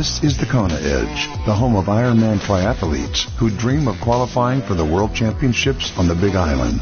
This is the Kona Edge, the home of Ironman triathletes who dream of qualifying for the World Championships on the Big Island.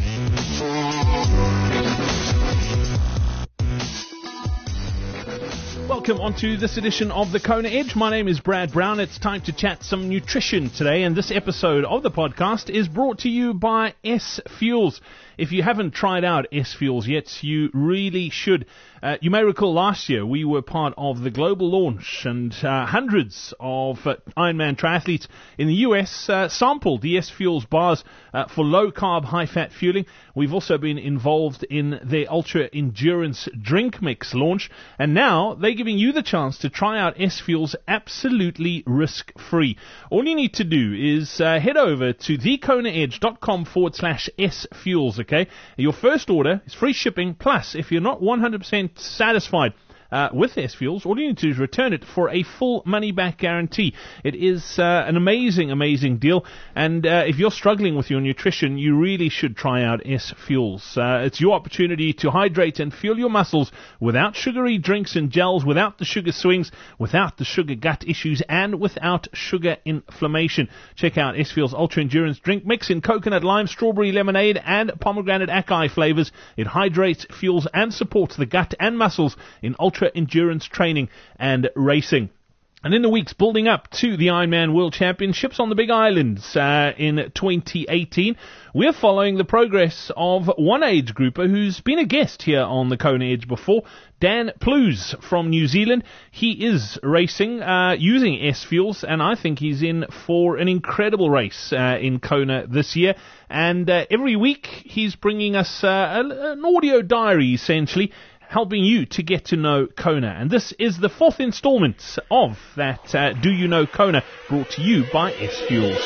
Welcome onto this edition of the Kona Edge. My name is Brad Brown. It's time to chat some nutrition today, and this episode of the podcast is brought to you by S Fuels. If you haven't tried out S Fuels yet, you really should. You may recall last year we were part of the global launch, and hundreds of Ironman triathletes in the US sampled the S Fuels bars for low-carb, high-fat fueling. We've also been involved in their Ultra Endurance Drink Mix launch, and now they're giving you the chance to try out S Fuels absolutely risk-free. All you need to do is head over to thekonaedge.com/S Fuels, okay? Your first order is free shipping, plus if you're not 100% satisfied with S Fuels, all you need to do is return it for a full money-back guarantee. It is an amazing deal, and if you're struggling with your nutrition, you really should try out S Fuels. It's your opportunity to hydrate and fuel your muscles without sugary drinks and gels, without the sugar swings, without the sugar gut issues, and without sugar inflammation. Check out S Fuels Ultra Endurance Drink Mix in coconut, lime, strawberry, lemonade, and pomegranate acai flavors. It hydrates, fuels, and supports the gut and muscles in ultra endurance training and racing. And in the weeks building up to the Ironman World Championships on the Big Island in 2018, we're following the progress of one age grouper who's been a guest here on the Kona Edge before, Dan Plews from New Zealand. He is racing using S Fuels, and I think he's in for an incredible race in Kona this year. And every week he's bringing us an audio diary, essentially, helping you to get to know Kona. And this is the fourth installment of that Do You Know Kona, brought to you by S Fuels.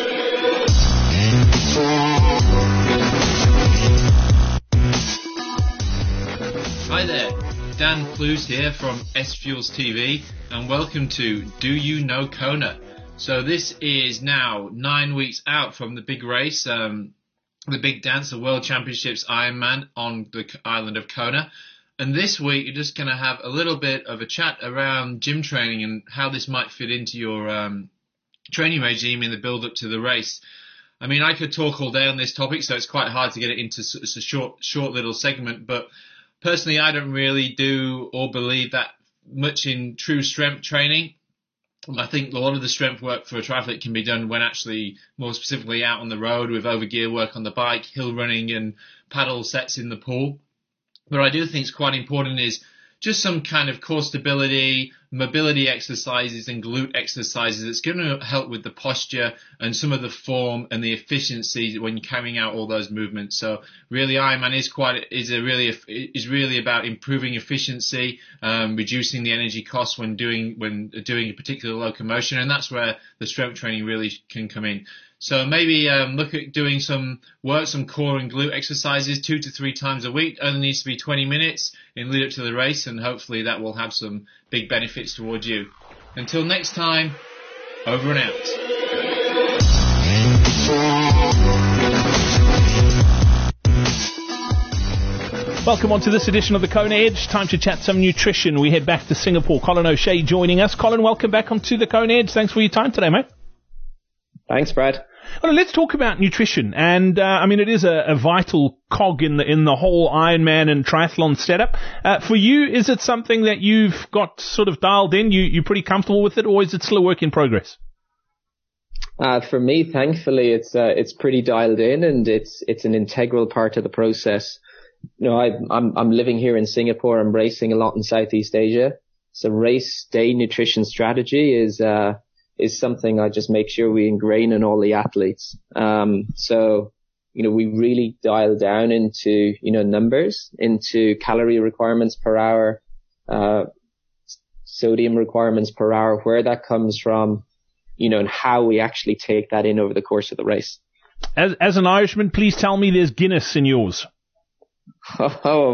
Hi there, Dan Plews here from S Fuels TV, and welcome to Do You Know Kona. So this is now 9 weeks out from the big race, the big dance, the World Championships Ironman on the island of Kona. And this week, you're just going to have a little bit of a chat around gym training and how this might fit into your training regime in the build-up to the race. I mean, I could talk all day on this topic, so it's quite hard to get it into a short little segment. But personally, I don't really do or believe that much in true strength training. I think a lot of the strength work for a triathlete can be done when actually more specifically out on the road with overgear work on the bike, hill running and paddle sets in the pool. But I do think it's quite important is just some kind of core stability, mobility exercises and glute exercises. It's going to help with the posture and some of the form and the efficiency when you're carrying out all those movements. So really, Ironman is really about improving efficiency, reducing the energy costs when doing a particular locomotion, and that's where the strength training really can come in. So maybe look at doing some core and glute exercises 2 to 3 times a week. It only needs to be 20 minutes in lead up to the race, and hopefully that will have some big benefits towards you. Until next time, over and out. Welcome on to this edition of the Kona Edge. Time to chat some nutrition. We head back to Singapore. Colin O'Shea joining us. Colin, welcome back onto the Kona Edge. Thanks for your time today, mate. Thanks, Brad. Well, let's talk about nutrition, and I mean, it is a vital cog in the whole Ironman and triathlon setup. For you, is it something that you've got sort of dialed in? You're pretty comfortable with it, or is it still a work in progress? For me, thankfully, it's pretty dialed in, and it's an integral part of the process. You know, I'm living here in Singapore. I'm racing a lot in Southeast Asia. So race day nutrition strategy is something I just make sure we ingrain in all the athletes. So, you know, we really dial down into, numbers, into calorie requirements per hour, sodium requirements per hour, where that comes from, and how we actually take that in over the course of the race. As an Irishman, please tell me there's Guinness in yours. Oh,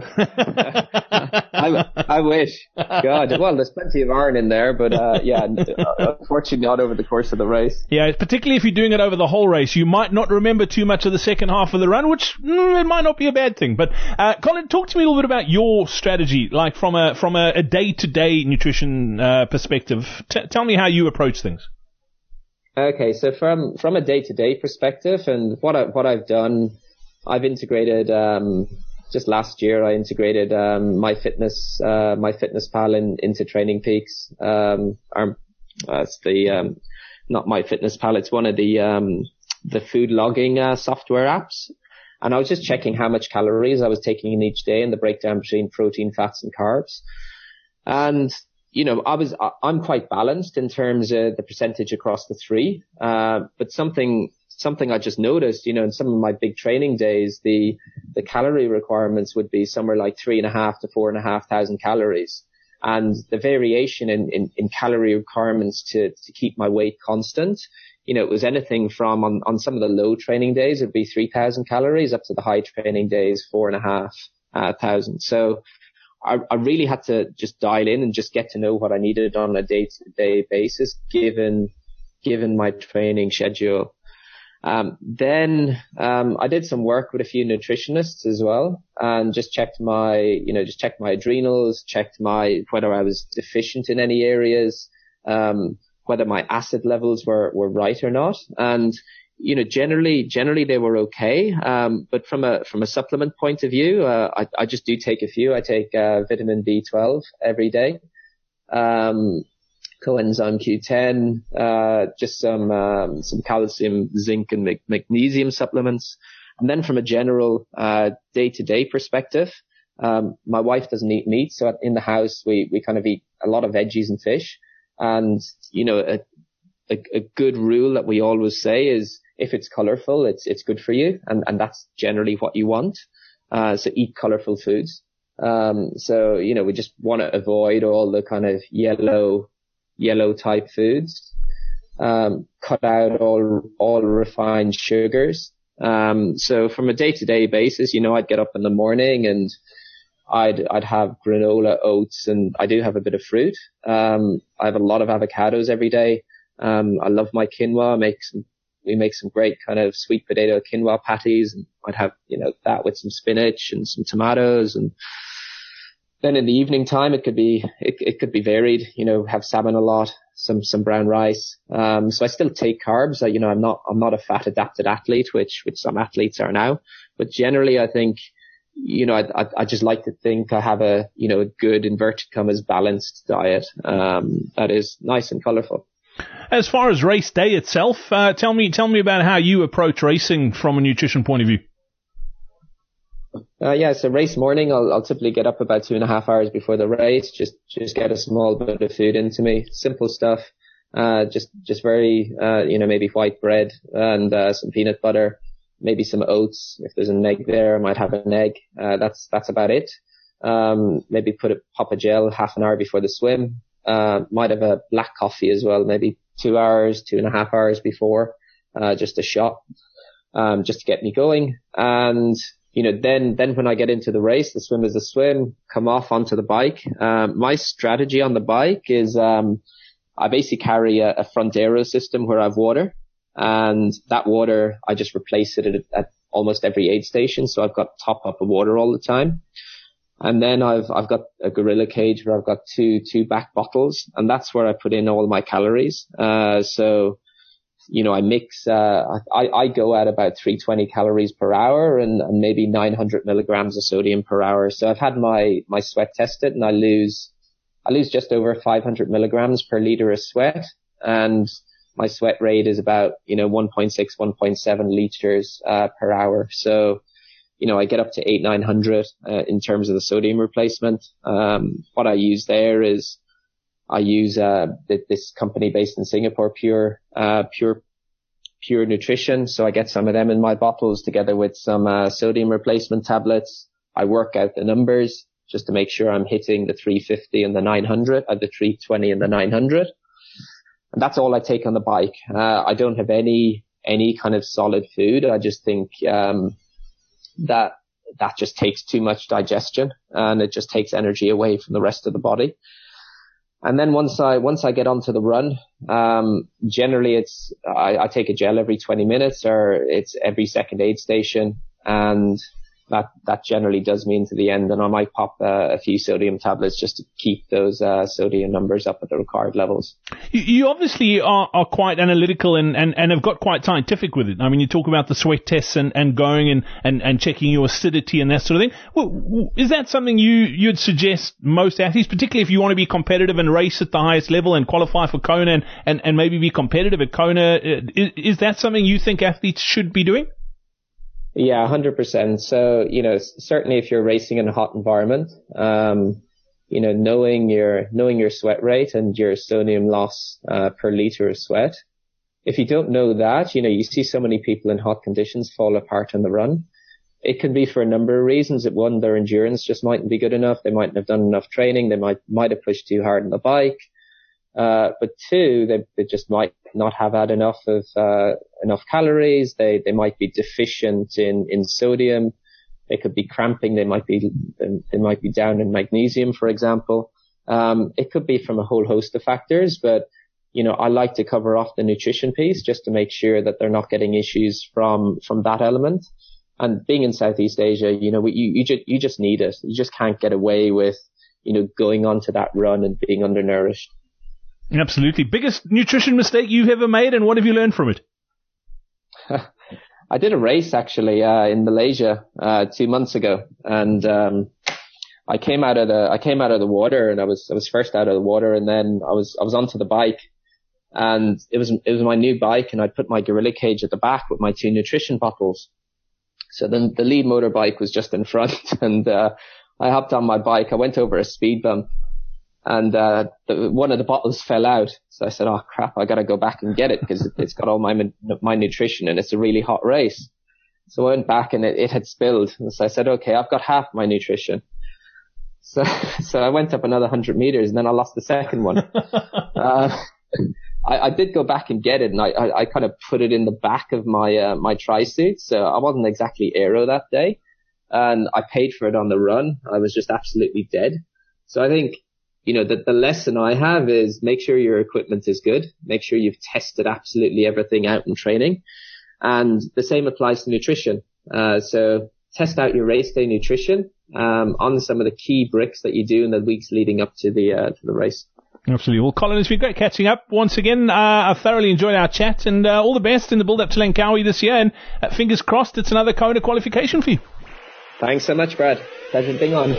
I wish. God, well, there's plenty of iron in there, but unfortunately not over the course of the race. Yeah, particularly if you're doing it over the whole race, you might not remember too much of the second half of the run, which it might not be a bad thing. But Colin, talk to me a little bit about your strategy, like from a day-to-day nutrition perspective. Tell me how you approach things. Okay, so from a day-to-day perspective, and what I've done, I've integrated. Just last year, I integrated MyFitnessPal into Training Peaks. It's the not MyFitnessPal. It's one of the food logging software apps. And I was just checking how much calories I was taking in each day and the breakdown between protein, fats, and carbs. And I'm quite balanced in terms of the percentage across the three. But something I just noticed, in some of my big training days, the calorie requirements would be somewhere like 3,500 to 4,500 calories. And the variation in calorie requirements to keep my weight constant, it was anything from on some of the low training days, it'd be 3,000 calories up to the high training days, 4,500. So I really had to just dial in and just get to know what I needed on a day-to-day basis, given my training schedule. Then I did some work with a few nutritionists as well, and just checked my adrenals, checked whether I was deficient in any areas, whether my acid levels were right or not. And, generally they were okay. But from a supplement point of view, I just do take a few. I take, vitamin B12 every day. Coenzyme Q10, just some calcium, zinc, and magnesium supplements. And then from a general day-to-day perspective, my wife doesn't eat meat, so in the house we kind of eat a lot of veggies and fish. And a good rule that we always say is if it's colorful, it's good for you, and that's generally what you want. So eat colorful foods. So we just want to avoid all the kind of yellow type foods, cut out all refined sugars. So from a day-to-day basis, I'd get up in the morning and I'd have granola, oats, and I do have a bit of fruit. I have a lot of avocados every day. I love my quinoa. We make some great kind of sweet potato quinoa patties, and I'd have, that with some spinach and some tomatoes. And then in the evening time, it could be varied, have salmon a lot, some brown rice. So I still take carbs. I'm not a fat adapted athlete, which some athletes are now, but generally I think, I just like to think I have a good inverted commas balanced diet, that is nice and colorful. As far as race day itself, tell me about how you approach racing from a nutrition point of view. So race morning, I'll typically get up about 2.5 hours before the race, just get a small bit of food into me, simple stuff, just very, maybe white bread and, some peanut butter, maybe some oats. If there's an egg there, I might have an egg. That's about it. Maybe pop a gel half an hour before the swim. Might have a black coffee as well, maybe 2 hours, 2.5 hours before, just a shot, just to get me going. And, then when I get into the race, the swim is the swim, come off onto the bike. My strategy on the bike is, I basically carry a front aero system where I have water, and that water, I just replace it at almost every aid station. So I've got top up of water all the time. And then I've got a gorilla cage where I've got two back bottles, and that's where I put in all my calories. So, I mix, I go at about 320 calories per hour and maybe 900 milligrams of sodium per hour. So I've had my sweat tested, and I lose just over 500 milligrams per liter of sweat. And my sweat rate is about, 1.6, 1.7 liters, per hour. So, I get up to 800-900, in terms of the sodium replacement. What I use there is I use, this company based in Singapore, Pure Nutrition. So I get some of them in my bottles together with some, sodium replacement tablets. I work out the numbers just to make sure I'm hitting the 350 and the 900, the 320 and the 900. And that's all I take on the bike. I don't have any kind of solid food. I just think, that that just takes too much digestion and it just takes energy away from the rest of the body. And then once I get onto the run, generally I take a gel every 20 minutes or it's every second aid station. And that generally does me into the end. And I might pop a few sodium tablets just to keep those sodium numbers up at the required levels. You obviously are quite analytical and have got quite scientific with it. I mean, you talk about the sweat tests and going and checking your acidity and that sort of thing. Well, is that something you'd suggest most athletes, particularly if you want to be competitive and race at the highest level and qualify for Kona and maybe be competitive at Kona? Is that something you think athletes should be doing? Yeah, 100%. So, certainly if you're racing in a hot environment, knowing your sweat rate and your sodium loss per liter of sweat. If you don't know that, you see so many people in hot conditions fall apart on the run. It can be for a number of reasons. One, their endurance just mightn't be good enough. They mightn't have done enough training. They might have pushed too hard on the bike. But two, they just might not have had enough calories. They might be deficient in sodium. They could be cramping. They might be down in magnesium, for example. It could be from a whole host of factors, but I like to cover off the nutrition piece just to make sure that they're not getting issues from that element. And being in Southeast Asia, you just need it. You just can't get away with, going onto that run and being undernourished. Absolutely. Biggest nutrition mistake you've ever made, and what have you learned from it? I did a race actually in Malaysia 2 months ago, and I came out of the water, and I was first out of the water, and then I was onto the bike, and it was my new bike, and I'd put my Gorilla Cage at the back with my 2 nutrition bottles. So then the lead motorbike was just in front, and I hopped on my bike. I went over a speed bump. And one of the bottles fell out. So I said, oh crap, I got to go back and get it because it's got all my nutrition and it's a really hot race. So I went back and it had spilled. And so I said, okay, I've got half my nutrition. So I went up another 100 meters and then I lost the second one. I did go back and get it, and I kind of put it in the back of my tri-suit. So I wasn't exactly aero that day, and I paid for it on the run. I was just absolutely dead. So I think, that the lesson I have is make sure your equipment is good. Make sure you've tested absolutely everything out in training. And the same applies to nutrition. So test out your race day nutrition, on some of the key bricks that you do in the weeks leading up to the race. Absolutely. Well, Colin, it's been great catching up once again. I've thoroughly enjoyed our chat, and all the best in the build-up to Langkawi this year. And fingers crossed, it's another Kona qualification for you. Thanks so much, Brad. Pleasure being on.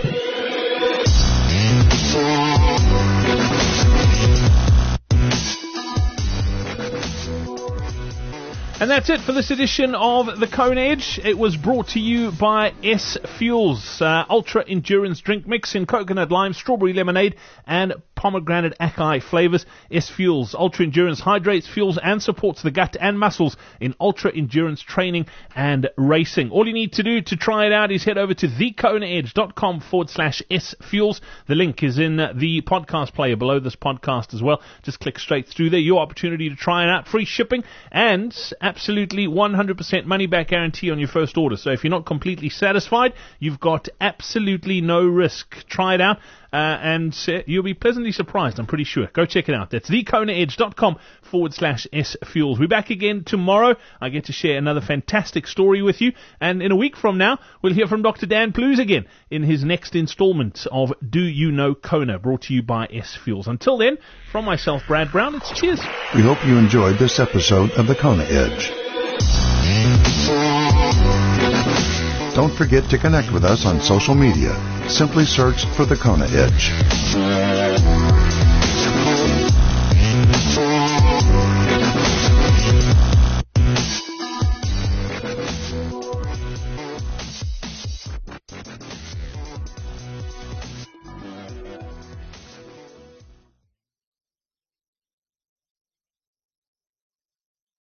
And that's it for this edition of the Kona Edge. It was brought to you by S Fuels, Ultra Endurance Drink Mix in coconut lime, strawberry lemonade, and pomegranate acai flavors. S Fuels, Ultra Endurance hydrates, fuels, and supports the gut and muscles in ultra endurance training and racing. All you need to do to try it out is head over to thekonaedge.com/S Fuels. The link is in the podcast player below this podcast as well. Just click straight through there. Your opportunity to try it out. Free shipping and absolutely 100% money back guarantee on your first order. So if you're not completely satisfied, you've got absolutely no risk. Try it out. And you'll be pleasantly surprised, I'm pretty sure. Go check it out. That's thekonaedge.com/S Fuels. We're back again tomorrow. I get to share another fantastic story with you. And in a week from now, we'll hear from Dr. Dan Plews again in his next installment of Do You Know Kona, brought to you by S Fuels. Until then, from myself, Brad Brown, it's cheers. We hope you enjoyed this episode of the Kona Edge. Don't forget to connect with us on social media. Simply search for the Kona Edge.